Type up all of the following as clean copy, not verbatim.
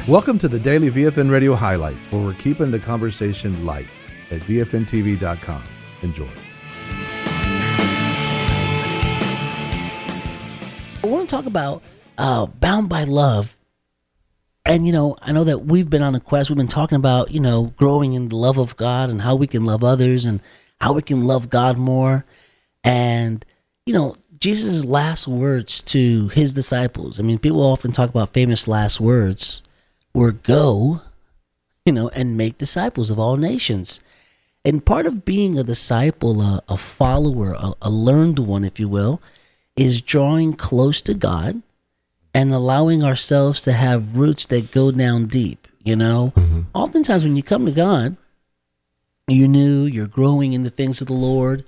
Welcome to the Daily VFN Radio Highlights, where we're keeping the conversation light at VFNTV.com. Enjoy. I want to talk about Bound by Love. And, I know that we've been on a quest. We've been talking about, growing in the love of God and how we can love others and how we can love God more. And, Jesus' last words to his disciples. I mean, people often talk about famous last words were go, and make disciples of all nations. And part of being a disciple, a follower, a learned one, if you will, is drawing close to God and allowing ourselves to have roots that go down deep, Oftentimes when you come to God, you're new, you're growing in the things of the Lord.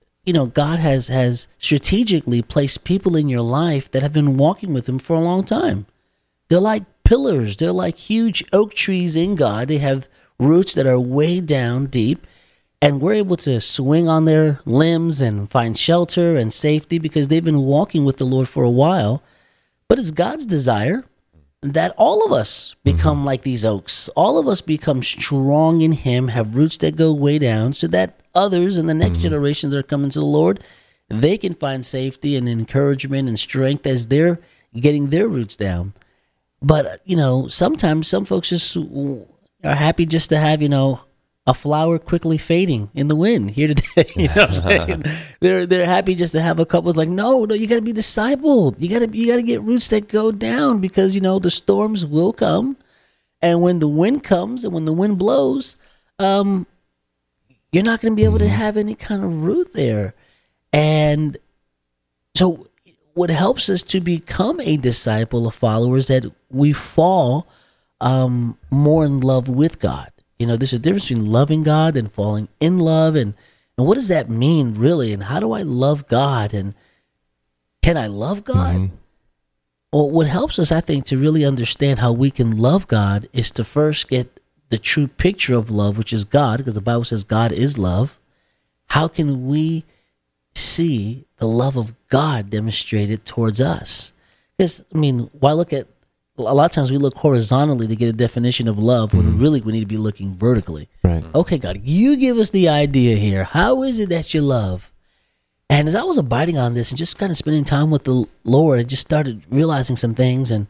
God has strategically placed people in your life that have been walking with him for a long time. They're like pillars. They're like huge oak trees in God. They have roots that are way down deep, and we're able to swing on their limbs and find shelter and safety because they've been walking with the Lord for a while. But it's God's desire that all of us become like these oaks. All of us become strong in him, have roots that go way down, so that others in the next generations that are coming to the Lord, they can find safety and encouragement and strength as they're getting their roots down. But, sometimes some folks just are happy just to have, a flower quickly fading in the wind here today. You know what I'm saying? They're happy just to have a couple. It's like, no, you got to be discipled. You got to get roots that go down because, the storms will come. And when the wind comes and when the wind blows, you're not going to be able to have any kind of root there. And so what helps us to become a disciple, a follower, is that we fall more in love with God. There's a difference between loving God and falling in love. And what does that mean, really? And how do I love God? And can I love God? Well, what helps us, I think, to really understand how we can love God is to first get the true picture of love, which is God, because the Bible says God is love. How can we see the love of God demonstrated towards us? Because, why look at, a lot of times we look horizontally to get a definition of love when really we need to be looking vertically. Right. Okay, God, you give us the idea here. How is it that you love? And as I was abiding on this and just kind of spending time with the Lord, I just started realizing some things. And,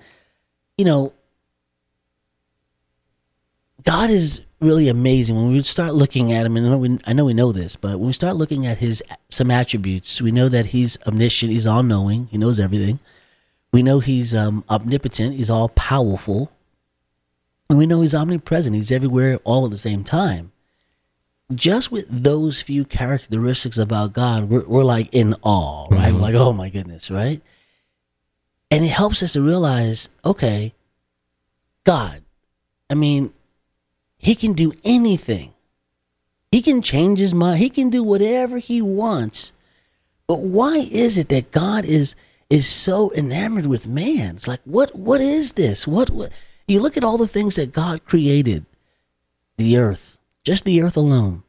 God is really amazing. When we start looking at him, and I know we know this, but when we start looking at some attributes, we know that he's omniscient, he's all-knowing, he knows everything. We know he's omnipotent, he's all-powerful. And we know he's omnipresent, he's everywhere all at the same time. Just with those few characteristics about God, we're like in awe, right? We're like, oh my goodness, right? And it helps us to realize, okay, God, he can do anything. He can change his mind. He can do whatever he wants. But why is it that God is so enamored with man? It's like, what is this? What you look at all the things that God created. The earth, just the earth alone.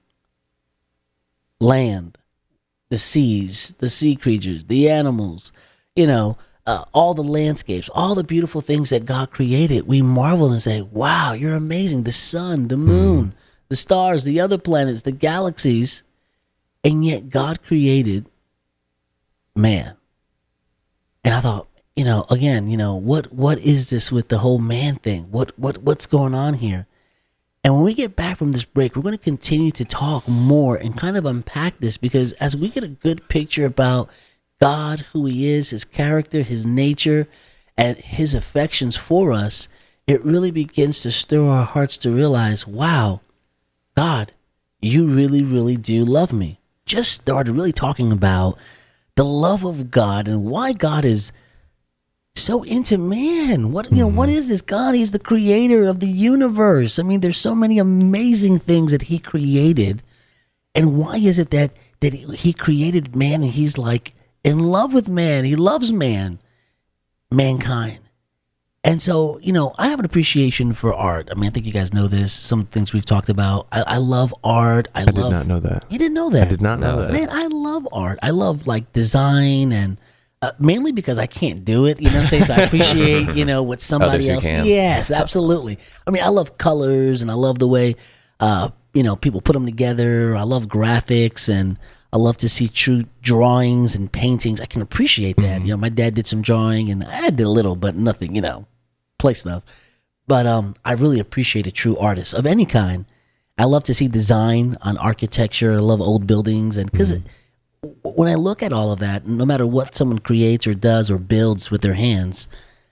Land, the seas, the sea creatures, the animals, all the landscapes, all the beautiful things that God created. We marvel and say, wow, you're amazing. The sun, the moon, the stars, the other planets, the galaxies. And yet God created man. And I thought, again, what is this with the whole man thing? What's going on here? And when we get back from this break, we're going to continue to talk more and kind of unpack this, because as we get a good picture about God, who he is, his character, his nature, and his affections for us, it really begins to stir our hearts to realize, wow, God, you really, really do love me. Just started really talking about the love of God and why God is so into man. What is this God? He's the creator of the universe. There's so many amazing things that he created. And why is it that he created man and he's like in love with man? He loves mankind. And so, I have an appreciation for art. I think you guys know this. Some things we've talked about. I love art. I did not know that. You didn't know that? I did not know that. Man, I love art. I love design and Mainly because I can't do it, you know what I'm saying? So I appreciate, what somebody else. can. Yes, absolutely. I mean, I love colors and I love the way, people put them together. I love graphics and I love to see true drawings and paintings. I can appreciate that. My dad did some drawing and I did a little, but nothing, play stuff. But I really appreciate a true artist of any kind. I love to see design on architecture. I love old buildings, and because when I look at all of that, no matter what someone creates or does or builds with their hands,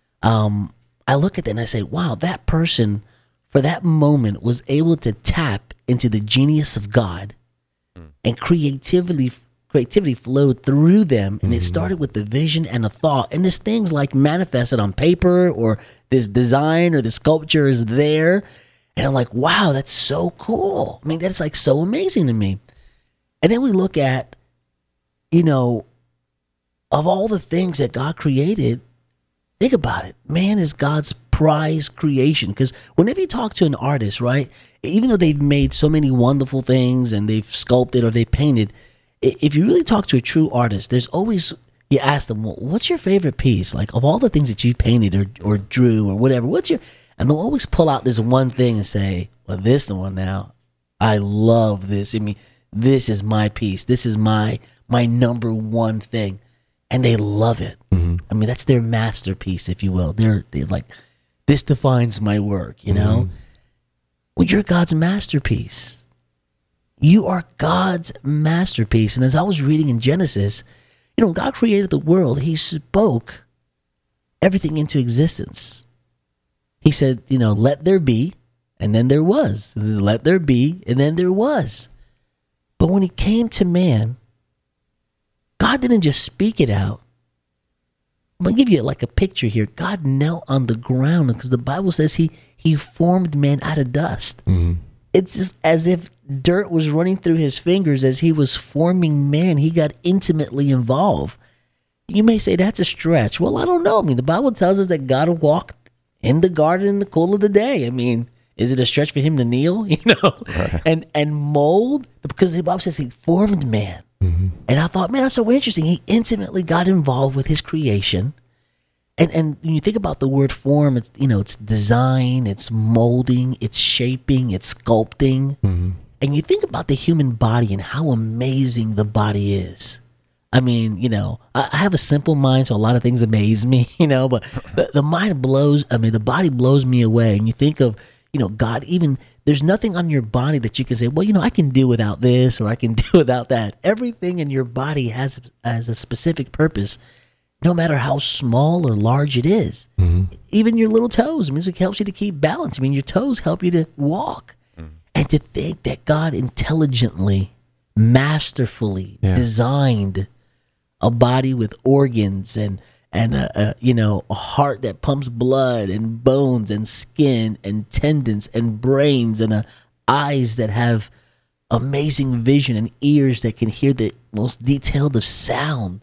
I look at that and I say, wow, that person for that moment was able to tap into the genius of God, and creativity flowed through them, and it started with the vision and a thought, and this thing's like manifested on paper, or this design or the sculpture is there, and I'm like, wow, that's so cool. I mean, that's like so amazing to me. And then we look at, of all the things that God created, think about it. Man is God's prize creation. Because whenever you talk to an artist, right, even though they've made so many wonderful things and they've sculpted or they painted, if you really talk to a true artist, there's always, you ask them, well, what's your favorite piece? Like, of all the things that you painted or drew or whatever, and they'll always pull out this one thing and say, well, this one now, I love this. I mean, this is my piece. This is my number one thing. And they love it. I mean, that's their masterpiece, if you will. They're like, this defines my work, Well, you're God's masterpiece. You are God's masterpiece. And as I was reading in Genesis, God created the world. He spoke everything into existence. He said, let there be, and then there was. This is let there be, and then there was. But when he came to man, God didn't just speak it out. I'm going to give you like a picture here. God knelt on the ground because the Bible says he formed man out of dust. It's just as if dirt was running through his fingers as he was forming man. He got intimately involved. You may say that's a stretch. Well, I don't know. I mean, the Bible tells us that God walked in the garden in the cool of the day. I mean, is it a stretch for him to kneel, right, and mold? Because the Bible says he formed man. And I thought, man, that's so interesting. He intimately got involved with his creation. And when you think about the word form, it's, it's design, it's molding, it's shaping, it's sculpting. And you think about the human body and how amazing the body is. I mean, I have a simple mind, so a lot of things amaze me, but the mind blows, the body blows me away. And you think of, God, even there's nothing on your body that you can say, well, I can do without this or I can do without that. Everything in your body has a specific purpose, no matter how small or large it is. Even your little toes, it helps you to keep balance. Your toes help you to walk. And to think that God intelligently, masterfully designed a body with organs and a heart that pumps blood and bones and skin and tendons and brains and eyes that have amazing vision and ears that can hear the most detailed of sound.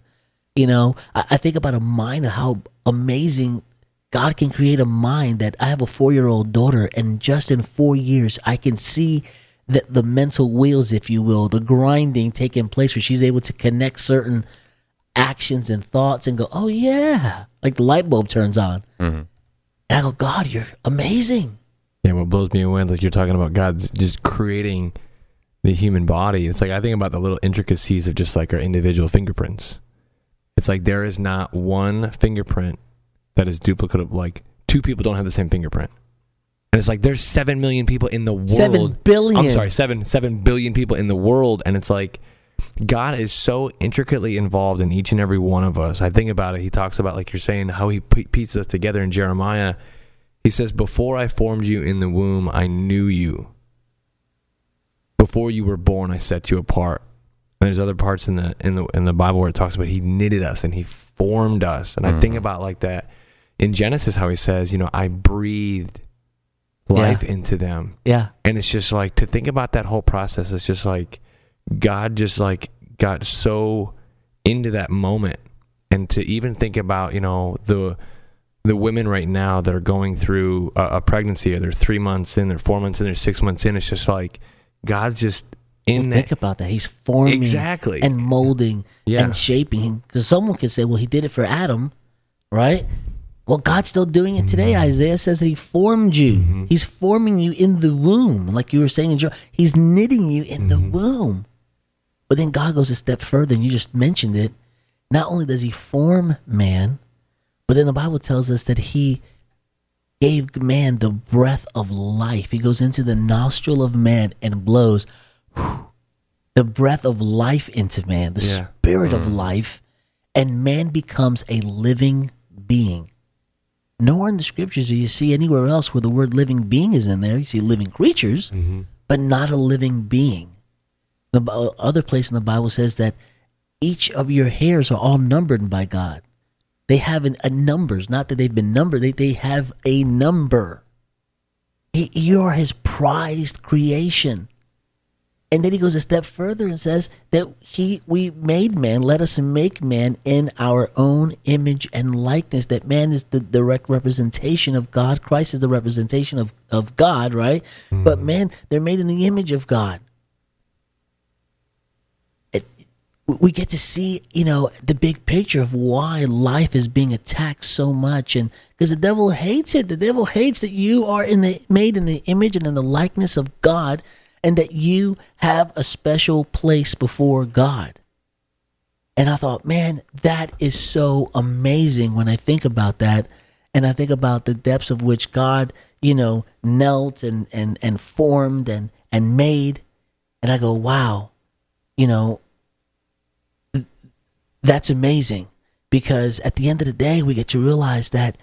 I think about a mind, how amazing God can create a mind. That I have a 4-year-old daughter, and just in 4 years, I can see the mental wheels, if you will, the grinding taking place where she's able to connect certain actions and thoughts and go, oh yeah, like the light bulb turns on. And I go, God, you're amazing. Yeah, what blows me away, like you're talking about God's just creating the human body. It's like, I think about the little intricacies of just like our individual fingerprints. It's like there is not one fingerprint that is duplicate. Like 2 people don't have the same fingerprint. And it's like there's 7 million people in the world. 7 billion. I'm sorry, 7 billion people in the world. And it's like God is so intricately involved in each and every one of us. I think about it. He talks about, like you're saying, how he pieces us together in Jeremiah. He says, before I formed you in the womb, I knew you. Before you were born, I set you apart. And there's other parts in the Bible where it talks about he knitted us and he formed us. And I think about like that in Genesis, how he says, I breathed life into them. Yeah. And it's just like, to think about that whole process, it's just like God just like got so into that moment. And to even think about, the women right now that are going through a pregnancy, or they're 3 months in, they're 4 months in, they're 6 months in, it's just like God's just in think about that. He's forming Exactly. and molding Yeah. and shaping. Because someone could say, well, he did it for Adam, right? Well, God's still doing it today. Isaiah says that he formed you. He's forming you in the womb. Like you were saying in John, he's knitting you in the womb. But then God goes a step further, and you just mentioned it. Not only does he form man, but then the Bible tells us that he gave man the breath of life. He goes into the nostril of man and blows the breath of life into man, the spirit of life, and man becomes a living being. Nowhere in the scriptures do you see anywhere else where the word living being is in there. You see living creatures, but not a living being. The other place in the Bible says that each of your hairs are all numbered by God. They have a numbers, not that they've been numbered. They have a number. You are his prized creation. And then he goes a step further and says that we made man, let us make man in our own image and likeness, that man is the direct representation of God. Christ is the representation of God, right? But man, they're made in the image of God. We get to see, the big picture of why life is being attacked so much. And because the devil hates it. The devil hates that you are made in the image and in the likeness of God, and that you have a special place before God. And I thought, man, that is so amazing when I think about that. And I think about the depths of which God, knelt and formed and made. And I go, wow, that's amazing. Because at the end of the day, we get to realize that,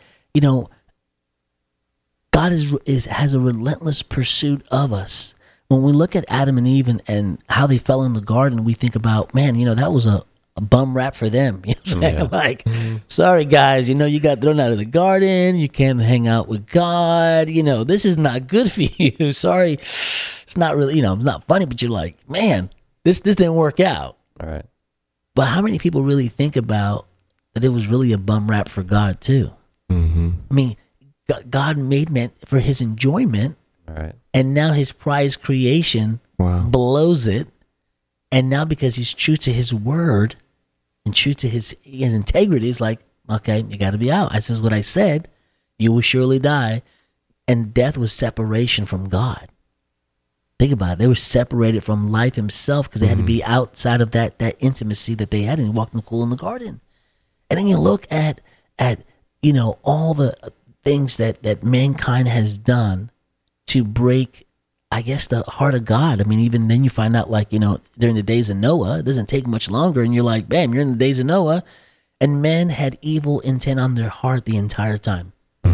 God has a relentless pursuit of us. When we look at Adam and Eve and how they fell in the garden, we think about, man, that was a bum rap for them. You know what I'm saying? Yeah. Like, sorry guys, you got thrown out of the garden. You can't hang out with God. This is not good for you. Sorry. It's not really, it's not funny, but you're like, man, this didn't work out. All right. But how many people really think about that it was really a bum rap for God too? I mean, God made man for his enjoyment. All right. And now his prized creation blows it. And now because he's true to his word and true to his integrity, he's like, okay, you got to be out. This is what I said. You will surely die. And death was separation from God. Think about it. They were separated from life himself because they had to be outside of that intimacy that they had, and he walked in the cool in the garden. And then you look at all the things that mankind has done to break, I guess, the heart of God. I mean, even then you find out, like, during the days of Noah, it doesn't take much longer, and you're like, bam, you're in the days of Noah, and men had evil intent on their heart the entire time.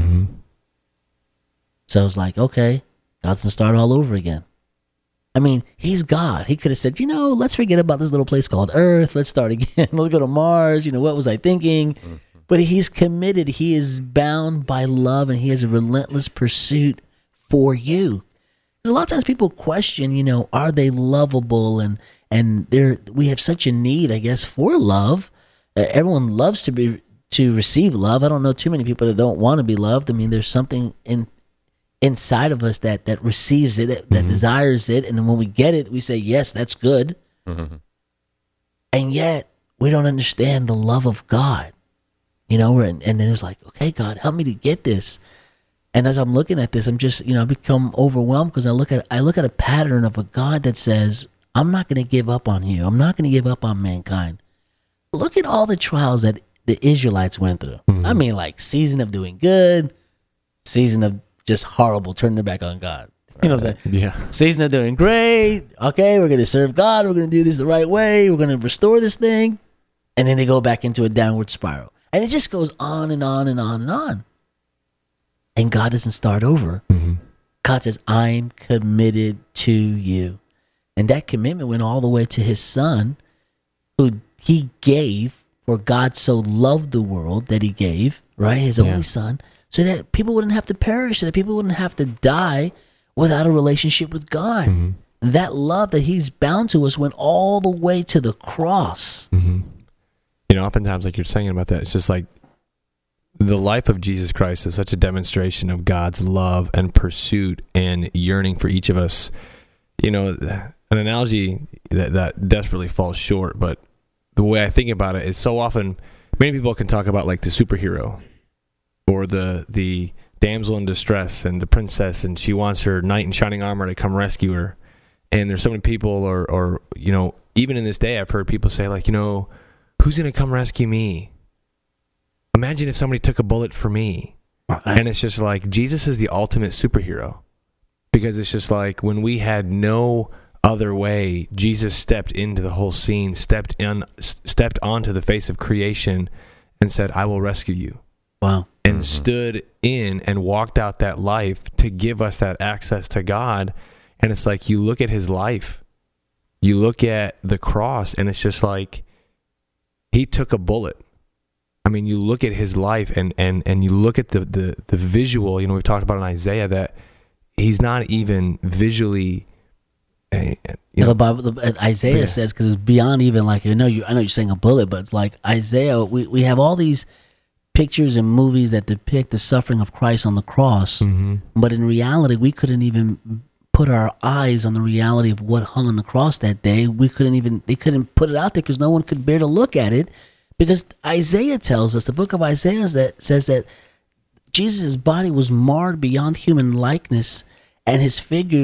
So it's like, okay, God's gonna start all over again. I mean, he's God. He could have said, let's forget about this little place called Earth. Let's start again. Let's go to Mars. What was I thinking? But he's committed. He is bound by love, and he has a relentless pursuit for you. Because a lot of times people question, are they lovable? And we have such a need, I guess, for love. Everyone loves to receive love. I don't know too many people that don't want to be loved. I mean, there's something inside of us that receives it, that desires it, and then when we get it, we say, yes, that's good. And yet we don't understand the love of God, and then it's like, okay, God, help me to get this. And as I'm looking at this, I'm just, I become overwhelmed because I look at a pattern of a God that says, I'm not going to give up on you. I'm not going to give up on mankind. Look at all the trials that the Israelites went through. I mean, like, season of doing good, season of just horrible, turning their back on God. You know what I'm saying? Yeah. Season of doing great. Okay, we're going to serve God. We're going to do this the right way. We're going to restore this thing. And then they go back into a downward spiral. And it just goes on and on and on and on. And God doesn't start over. God says, I'm committed to you. And that commitment went all the way to his son, who he gave, for God so loved the world that he gave, right? His only son, so that people wouldn't have to perish, so that people wouldn't have to die without a relationship with God. And that love that he's bound to us went all the way to the cross. Oftentimes, like you're saying about that, it's just like the life of Jesus Christ is such a demonstration of God's love and pursuit and yearning for each of us. an analogy that desperately falls short, but the way I think about it is so often many people can talk about like the superhero or the damsel in distress and the princess, and she wants her knight in shining armor to come rescue her. And there's so many people, or you know, even in this day, I've heard people say like, you know, who's going to come rescue me? Imagine if somebody took a bullet for me. And it's just like, Jesus is the ultimate superhero, because it's just like when we had no other way, Jesus stepped into the whole scene, stepped onto the face of creation and said, I will rescue you. Wow. And stood in and walked out that life to give us that access to God. And it's like, you look at his life, you look at the cross, and it's just like, he took a bullet. I mean, you look at his life and you look at the visual, you know, we've talked about in Isaiah that he's not even visually, the Bible, Isaiah says, because it's beyond even like, I know you're saying a bullet, but it's like Isaiah, we have all these pictures and movies that depict the suffering of Christ on the cross, but in reality, we couldn't even put our eyes on the reality of what hung on the cross that day. They couldn't put it out there because no one could bear to look at it, because Isaiah tells us, the book of Isaiah that says that Jesus' body was marred beyond human likeness, and his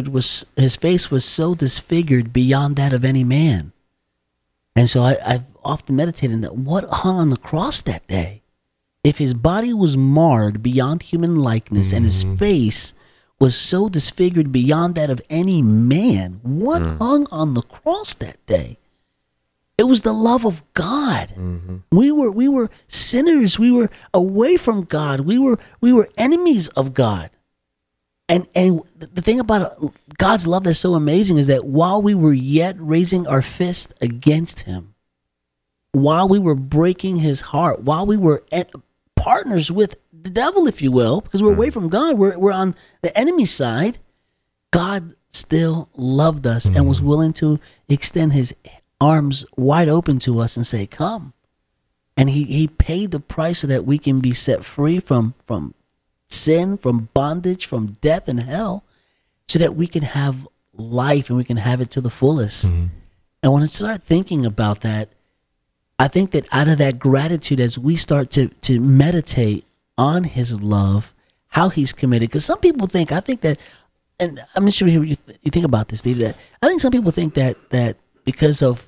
face was so disfigured beyond that of any man. And so I've often meditated on that. What hung on the cross that day? If his body was marred beyond human likeness and his face was so disfigured beyond that of any man, what hung on the cross that day? It was the love of God. We were sinners. We were away from God. We were enemies of God. And the thing about God's love that's so amazing is that while we were yet raising our fist against him, while we were breaking his heart, while we were partners with the devil, if you will, because we're away from God, we're on the enemy side, God still loved us and was willing to extend his arms wide open to us and say, come. And he paid the price so that we can be set free from sin, from bondage, from death and hell, so that we can have life and we can have it to the fullest. And when I start thinking about that, I think that out of that gratitude, as we start to meditate on his love, how he's committed, because some people think, I think that, and I'm not sure you think about this, Steve, that I think some people think that because of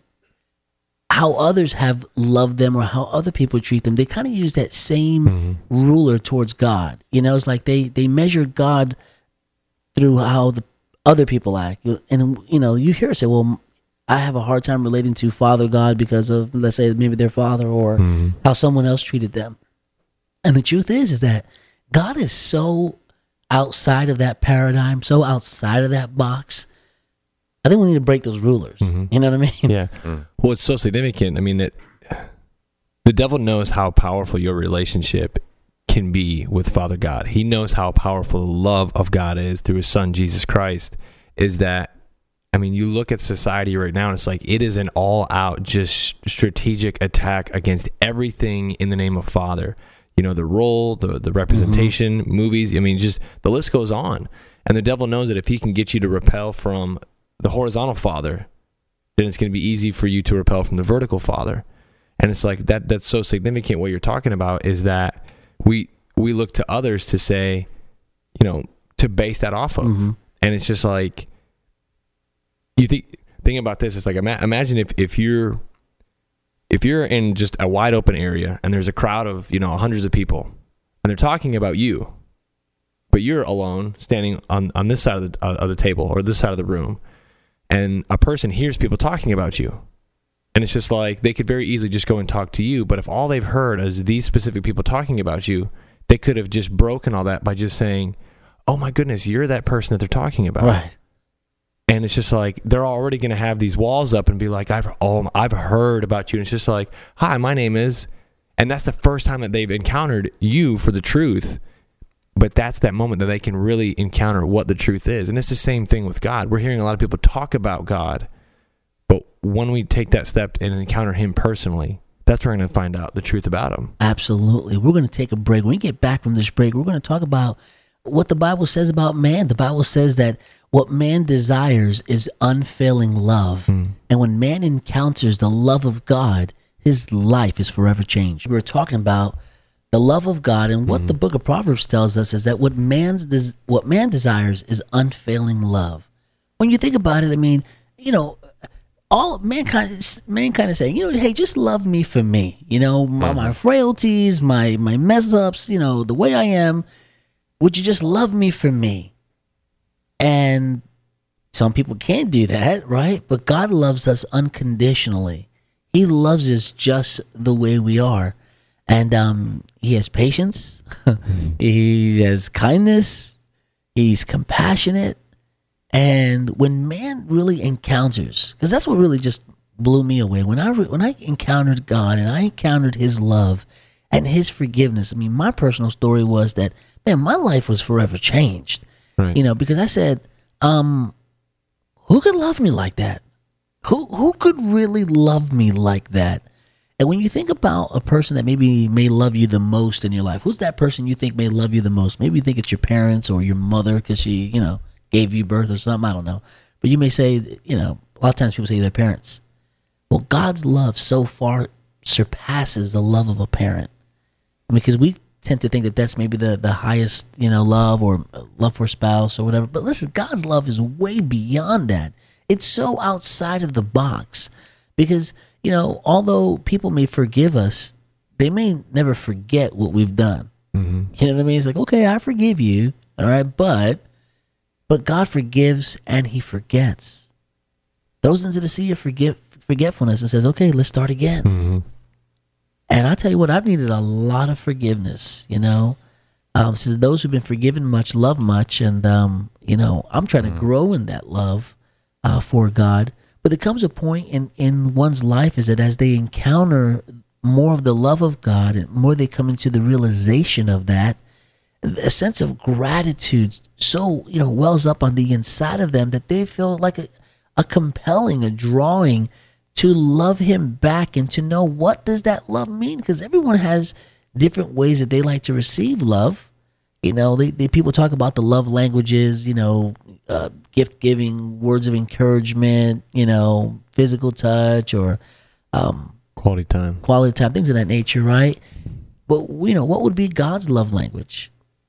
how others have loved them or how other people treat them, they kind of use that same ruler towards God. You know, it's like they measure God through how the other people act. And, you know, you hear it say, well, I have a hard time relating to Father God because of, let's say, maybe their father or how someone else treated them. And the truth is that God is so outside of that paradigm, so outside of that box. I think we need to break those rulers. You know what I mean? Yeah. Well, it's so significant. I mean, the devil knows how powerful your relationship can be with Father God. He knows how powerful the love of God is through his son, Jesus Christ, is that, I mean, you look at society right now and it's like, it is an all-out just strategic attack against everything in the name of Father. You know, the role, the representation, movies, I mean, just the list goes on. And the devil knows that if he can get you to repel from the horizontal Father, then it's going to be easy for you to repel from the vertical Father. And it's like that's so significant. What you're talking about is that we look to others to say, you know, to base that off of. And it's just like, you think about this, it's like, imagine if you're in just a wide open area and there's a crowd of, you know, hundreds of people and they're talking about you, but you're alone standing on this side of the table or this side of the room, and a person hears people talking about you, and it's just like they could very easily just go and talk to you, but if all they've heard is these specific people talking about you, they could have just broken all that by just saying, oh my goodness, you're that person that they're talking about. Right. And it's just like they're already going to have these walls up and be like, I've heard about you. And it's just like, hi, my name is, and that's the first time that they've encountered you for the truth. But that's that moment that they can really encounter what the truth is. And it's the same thing with God. We're hearing a lot of people talk about God, but when we take that step and encounter him personally, that's where we're going to find out the truth about him. Absolutely. We're going to take a break. When we get back from this break, we're going to talk about what the Bible says about man. The Bible says that what man desires is unfailing love. And when man encounters the love of God, his life is forever changed. We were talking about the love of God, and what the book of Proverbs tells us is that what man desires is unfailing love. When you think about it, I mean, you know, all mankind is saying, you know, hey, just love me for me. You know, my frailties, my mess ups, you know, the way I am. Would you just love me for me? And some people can't do that, right? But God loves us unconditionally. He loves us just the way we are. And he has patience. He has kindness. He's compassionate. And when man really encounters, because that's what really just blew me away. When I encountered God and I encountered his love and his forgiveness, I mean, my personal story was that, man, my life was forever changed. Right. You know, because I said, who could love me like that? Who could really love me like that? And when you think about a person that maybe may love you the most in your life, who's that person you think may love you the most? Maybe you think it's your parents or your mother because she, you know, gave you birth or something. I don't know. But you may say, you know, a lot of times people say their parents. Well, God's love so far surpasses the love of a parent. Because we tend to think that that's maybe the highest, you know, love or love for a spouse or whatever. But listen, God's love is way beyond that. It's so outside of the box. Because, you know, although people may forgive us, they may never forget what we've done. Mm-hmm. You know what I mean? It's like, okay, I forgive you, all right, but God forgives and he forgets. Throws into the sea of forgetfulness and says, okay, let's start again. Mm-hmm. And I tell you what, I've needed a lot of forgiveness, you know. Says those who've been forgiven much love much, and you know, I'm trying to grow in that love for God. But there comes a point in one's life is that as they encounter more of the love of God, and more they come into the realization of that, a sense of gratitude so, you know, wells up on the inside of them that they feel like a compelling, a drawing to love him back and to know what does that love mean, because everyone has different ways that they like to receive love. You know, they people talk about the love languages, you know, gift giving, words of encouragement, you know, physical touch, or quality time, things of that nature, right? But you know, what would be God's love language?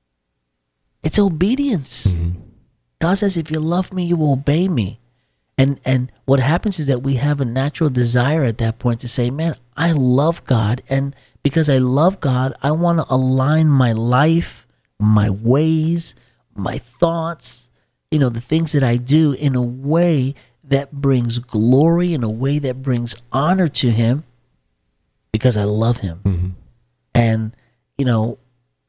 It's obedience. Mm-hmm. God says, if you love me, you will obey me. And what happens is that we have a natural desire at that point to say, man, I love God. And because I love God, I want to align my life, my ways, my thoughts, you know, the things that I do in a way that brings glory, in a way that brings honor to him, because I love him. Mm-hmm. And, you know,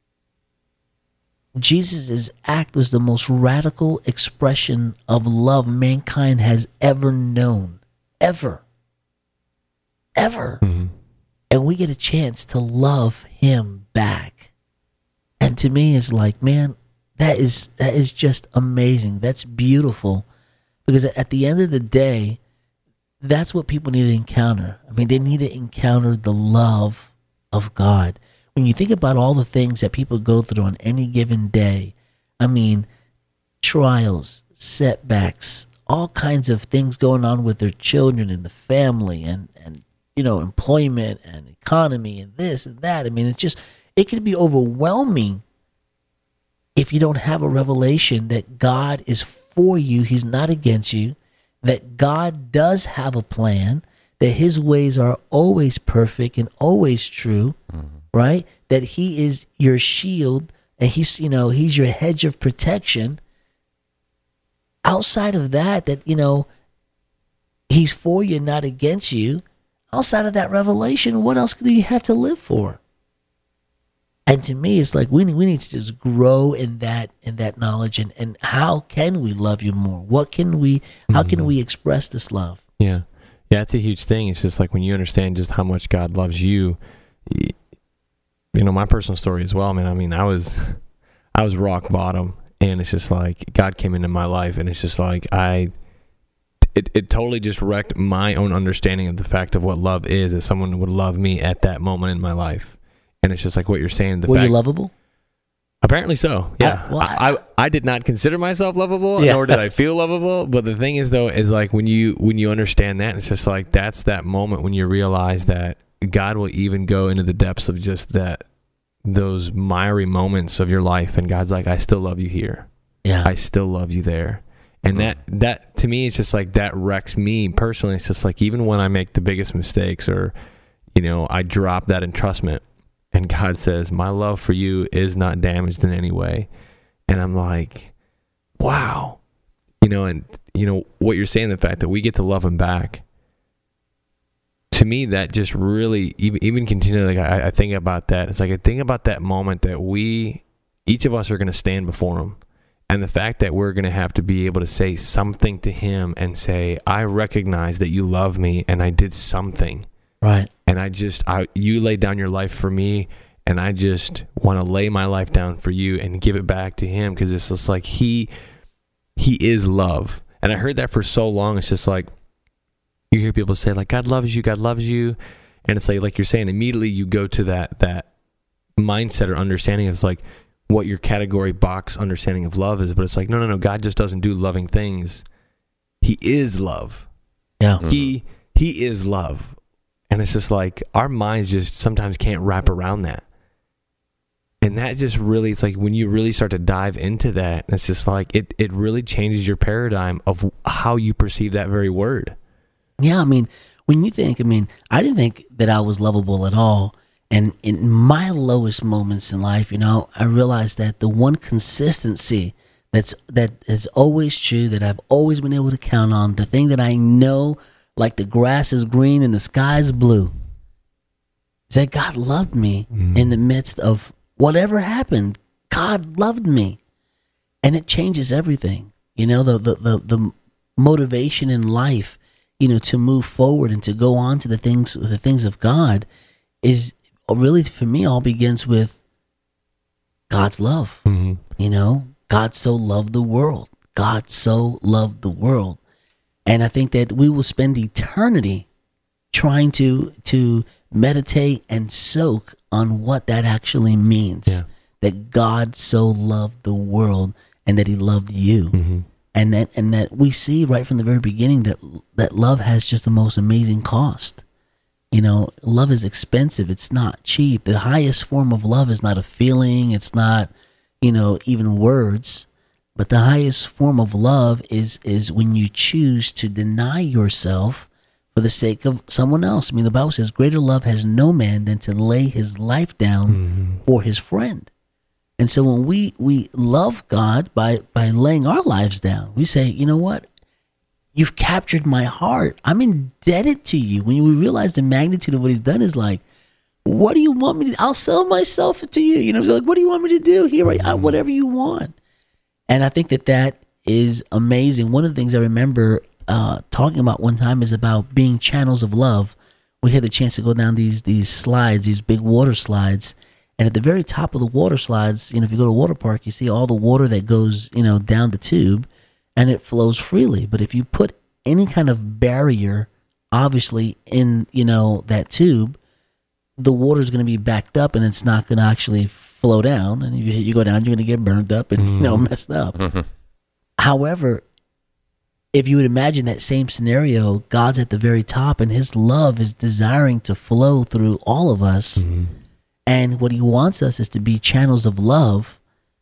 Jesus' act was the most radical expression of love mankind has ever known. Ever. Mm-hmm. And we get a chance to love him back. And to me, it's like, man, that is just amazing. That's beautiful. Because at the end of the day, that's what people need to encounter. I mean, they need to encounter the love of God. When you think about all the things that people go through on any given day, I mean, trials, setbacks, all kinds of things going on with their children and the family and you know, employment and economy and this and that. I mean, it can be overwhelming if you don't have a revelation that God is for you, he's not against you, that God does have a plan, that his ways are always perfect and always true. Mm-hmm. Right? That he is your shield and he's, you know, he's your hedge of protection. Outside of that, you know, he's for you, not against you. Outside of that revelation, what else do you have to live for? And to me, it's like we need to just grow in that knowledge. And how can we love you more? How can we express this love? Yeah. Yeah, that's a huge thing. It's just like when you understand just how much God loves you, you know, my personal story as well, man. I mean, I was rock bottom, and it's just like God came into my life, and it's just like it totally just wrecked my own understanding of the fact of what love is, that someone would love me at that moment in my life. And it's just like what you're saying. Were you lovable? Apparently so. Yeah. I did not consider myself lovable, nor did I feel lovable. But the thing is, though, is like when you understand that, it's just like that's that moment when you realize that God will even go into the depths of just those miry moments of your life, and God's like, I still love you here. Yeah. I still love you there. And that to me, it's just like that wrecks me personally. It's just like even when I make the biggest mistakes, or I drop that entrustment, and God says, my love for you is not damaged in any way. And I'm like, wow. And what you're saying, the fact that we get to love him back, to me, that just really, even continually, like I think about that. It's like I think about that moment that each of us are going to stand before him. And the fact that we're going to have to be able to say something to him and say, I recognize that you love me and I did something. Right. And you laid down your life for me, and I just want to lay my life down for you and give it back to him, because it's just like he is love. And I heard that for so long. It's just like you hear people say like, God loves you, and it's like you're saying, immediately you go to that mindset or understanding of it's like what your category box understanding of love is. But it's like no, God just doesn't do loving things. He is love. Yeah. He is love. And it's just like our minds just sometimes can't wrap around that. And that just really, it's like when you really start to dive into that, it's just like it really changes your paradigm of how you perceive that very word. Yeah, I mean, when you think, I didn't think that I was lovable at all. And in my lowest moments in life, I realized that the one consistency that is always true, that I've always been able to count on, the thing that I know, like the grass is green and the sky is blue, is that God loved me in the midst of whatever happened. God loved me, and it changes everything. The motivation in life, to move forward and to go on to the things of God, is really, for me, all begins with God's love. God so loved the world. God so loved the world. And I think that we will spend eternity trying to meditate and soak on what that actually means. Yeah. That God so loved the world and that he loved you. Mm-hmm. And that we see right from the very beginning that love has just the most amazing cost. Love is expensive. It's not cheap. The highest form of love is not a feeling. It's not, even words. But the highest form of love is when you choose to deny yourself for the sake of someone else. The Bible says, greater love has no man than to lay his life down for his friend. And so when we love God by laying our lives down, we say, you know what? You've captured my heart. I'm indebted to you. When we realize the magnitude of what he's done, is like, what do you want me to do? I'll sell myself to you. It's like, what do you want me to do? Here, whatever you want. And I think that is amazing. One of the things I remember talking about one time is about being channels of love. We had the chance to go down these slides, these big water slides. And at the very top of the water slides, if you go to a water park, you see all the water that goes, down the tube, and it flows freely. But if you put any kind of barrier, obviously, in, that tube, the water is going to be backed up and it's not going to actually flow down. And if you go down, you're going to get burned up and, messed up. Mm-hmm. However, if you would imagine that same scenario, God's at the very top and his love is desiring to flow through all of us. Mm-hmm. And what he wants us is to be channels of love,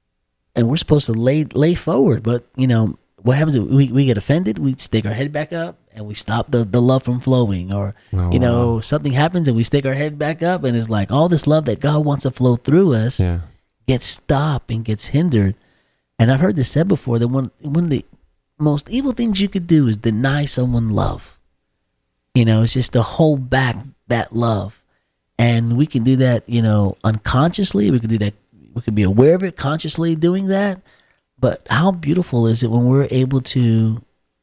and we're supposed to lay forward. But, what happens? We get offended, we stick our head back up, and we stop the love from flowing. Or, something happens and we stick our head back up, and it's like all this love that God wants to flow through us gets stopped and gets hindered. And I've heard this said before, that one of the most evil things you could do is deny someone love. It's just to hold back that love. And we can do that, unconsciously. We can do that. We can be aware of it, consciously doing that. But how beautiful is it when we're able to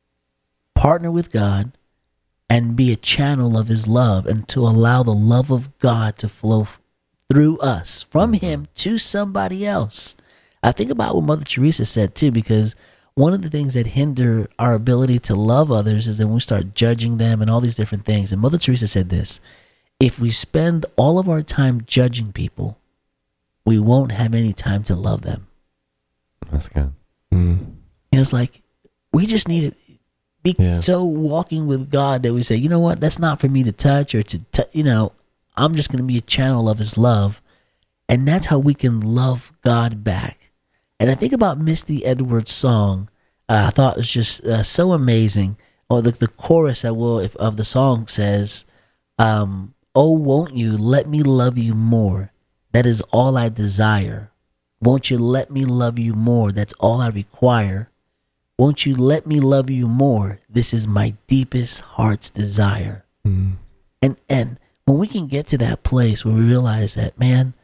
partner with God and be a channel of his love, and to allow the love of God to flow through us, from him to somebody else. I think about what Mother Teresa said too, because one of the things that hinder our ability to love others is that when we start judging them and all these different things. And Mother Teresa said this: if we spend all of our time judging people, we won't have any time to love them. That's good. And it's like, we just need to be so walking with God that we say, you know what, that's not for me to touch or I'm just going to be a channel of his love. And that's how we can love God back. And I think about Misty Edwards' song. I thought it was just so amazing. Or the chorus of the song says, oh, won't you let me love you more? That is all I desire. Won't you let me love you more? That's all I require. Won't you let me love you more? This is my deepest heart's desire. And when we can get to that place where we realize that, man,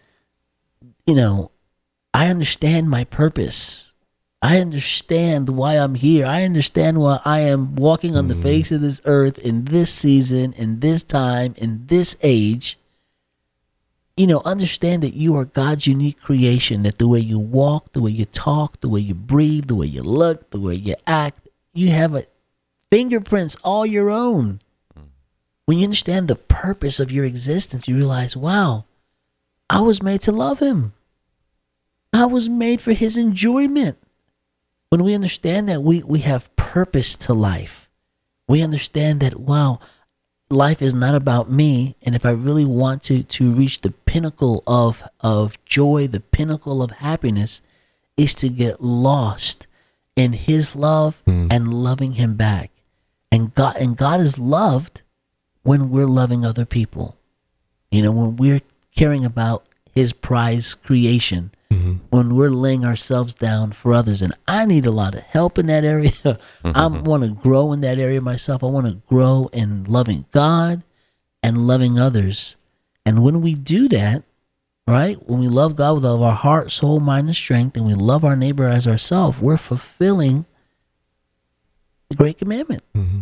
I understand my purpose. I understand why I'm here. I understand why I am walking on the face of this earth in this season, in this time, in this age. Understand that you are God's unique creation, that the way you walk, the way you talk, the way you breathe, the way you look, the way you act, you have fingerprints all your own. When you understand the purpose of your existence, you realize, wow, I was made to love him. I was made for his enjoyment. When we understand that we have purpose to life, we understand that, wow, life is not about me. And if I really want to reach the pinnacle of joy, the pinnacle of happiness, is to get lost in his love and loving him back. And God is loved when we're loving other people. When we're caring about his prize creation, when we're laying ourselves down for others. And I need a lot of help in that area. I want to grow in that area myself. I want to grow in loving God and loving others. And when we do that, right, when we love God with all of our heart, soul, mind, and strength, and we love our neighbor as ourselves, we're fulfilling the great commandment.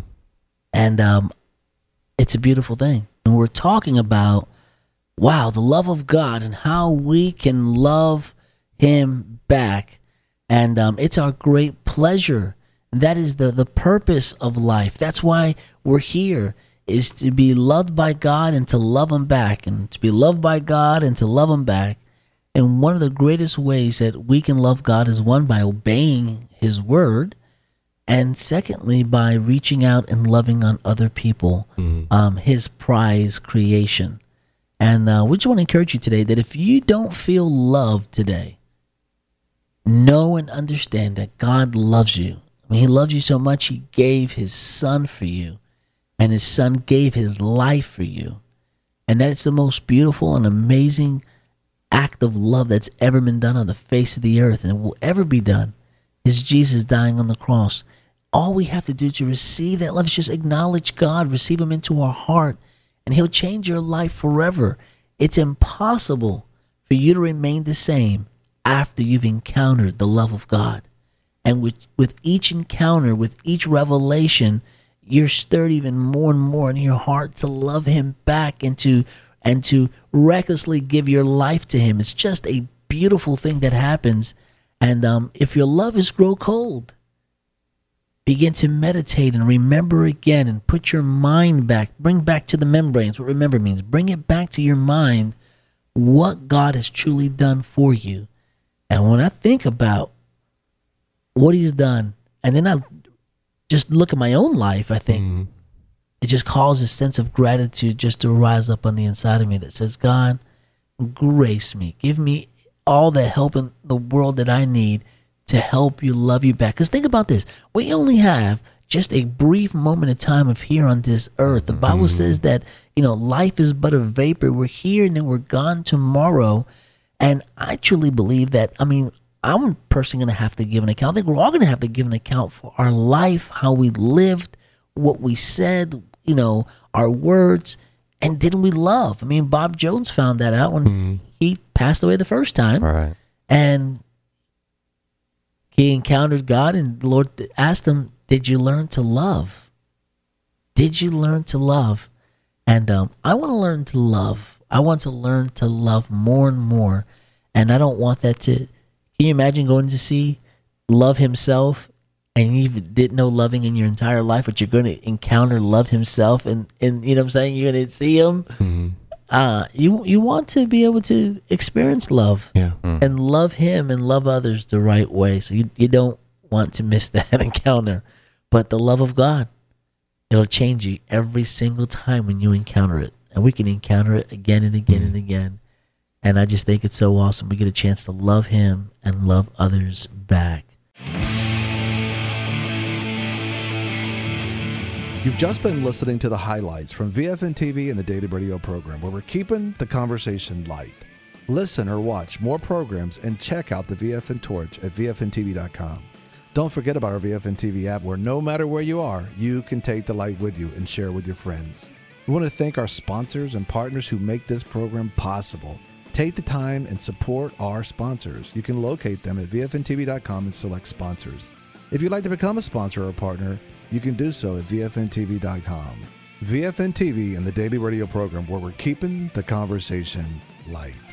And it's a beautiful thing. And we're talking about, wow, the love of God and how we can love him back. And it's our great pleasure. That is the purpose of life. That's why we're here, is to be loved by God and to love him back, and to be loved by God and to love him back. And one of the greatest ways that we can love God is, one, by obeying his word, and secondly, by reaching out and loving on other people, his prize creation. And we just want to encourage you today that if you don't feel loved today, know and understand that God loves you. I mean, he loves you so much, he gave his son for you, and his son gave his life for you. And that's the most beautiful and amazing act of love that's ever been done on the face of the earth and will ever be done, is Jesus dying on the cross. All we have to do to receive that love is just acknowledge God, receive him into our heart, and he'll change your life forever. It's impossible for you to remain the same after you've encountered the love of God. And with each encounter, with each revelation, you're stirred even more and more in your heart to love him back and to recklessly give your life to him. It's just a beautiful thing that happens. And if your love is grow cold, begin to meditate and remember again, and put your mind back, bring back to the membranes what remember means. Bring it back to your mind what God has truly done for you. And when I think about what he's done, and then I just look at my own life, I think it just causes a sense of gratitude just to rise up on the inside of me that says, God, grace me. Give me all the help in the world that I need to help you love you back. Because think about this. We only have just a brief moment of time of here on this earth. The Bible says that, life is but a vapor. We're here and then we're gone tomorrow. And I truly believe that, I'm personally going to have to give an account. I think we're all going to have to give an account for our life, how we lived, what we said, our words, and didn't we love? Bob Jones found that out when he passed away the first time. Right. And he encountered God, and the Lord asked him, did you learn to love? Did you learn to love? And I want to learn to love. I want to learn to love more and more. And I don't want that to... Can you imagine going to see Love himself, and you didn't know loving in your entire life, but you're going to encounter Love himself, and you know what I'm saying? You're going to see him. you want to be able to experience love Yeah. and love him and love others the right way. So you don't want to miss that encounter. But the love of God, it'll change you every single time when you encounter it. And we can encounter it again and again and again. And I just think it's so awesome. We get a chance to love him and love others back. You've just been listening to the highlights from VFN TV and the Daily Radio program, where we're keeping the conversation light. Listen or watch more programs and check out the VFN Torch at VFNTV.com. Don't forget about our VFN TV app, where no matter where you are, you can take the light with you and share with your friends. We want to thank our sponsors and partners who make this program possible. Take the time and support our sponsors. You can locate them at VFNTV.com and select sponsors. If you'd like to become a sponsor or partner, you can do so at VFNTV.com. VFN TV and the Daily Radio program, where we're keeping the conversation light.